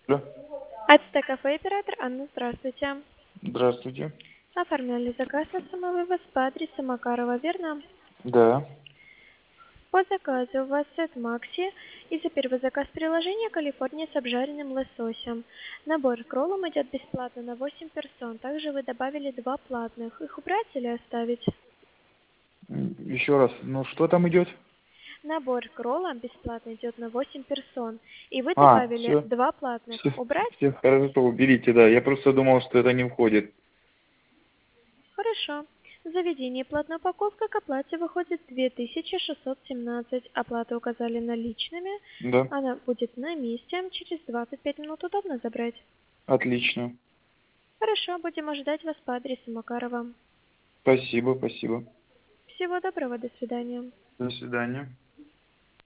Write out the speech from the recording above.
Алло. Ацтекафе, оператор Анна, здравствуйте. Здравствуйте. Оформляли заказ на самовывоз по адресу Макарова, верно? Да. По заказу у вас сет Макси и за первый заказ приложения Калифорния с обжаренным лососем. Набор к роллам идет бесплатно на 8 персон. Также вы добавили 2 платных. Их убрать или оставить? Еще раз. Ну что там идет? Набор к роллам бесплатно идет на 8 персон. И вы добавили Все. 2 платных. Все, Убрать? все хорошо, уберите, да. Я просто думал, что это не входит. Хорошо. В заведении платная упаковка к оплате выходит 2617. Оплату указали наличными. Да. Она будет на месте. Через 25 минут удобно забрать. Отлично. Хорошо, будем ожидать вас по адресу Макарова. Спасибо, спасибо. Всего доброго, до свидания. До свидания.